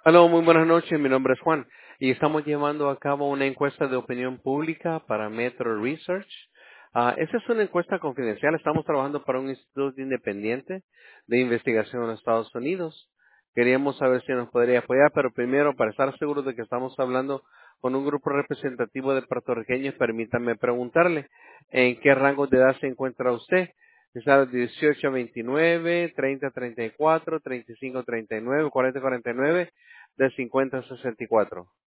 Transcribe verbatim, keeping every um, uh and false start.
Hola, muy buenas noches. Mi nombre es Juan y estamos llevando a cabo una encuesta de opinión pública para Metro Research. Ah, esta es una encuesta confidencial. Estamos trabajando para un instituto independiente de investigación en los Estados Unidos. Queríamos saber si nos podría apoyar, pero primero, para estar seguros de que estamos hablando con un grupo representativo de puertorriqueños, permítame preguntarle, ¿en qué rango de edad se encuentra usted? ¿Está de dieciocho a veintinueve, treinta a treinta y cuatro, treinta y cinco a treinta y nueve, cuarenta a cuarenta y nueve? De cincuenta a sesenta y cuatro.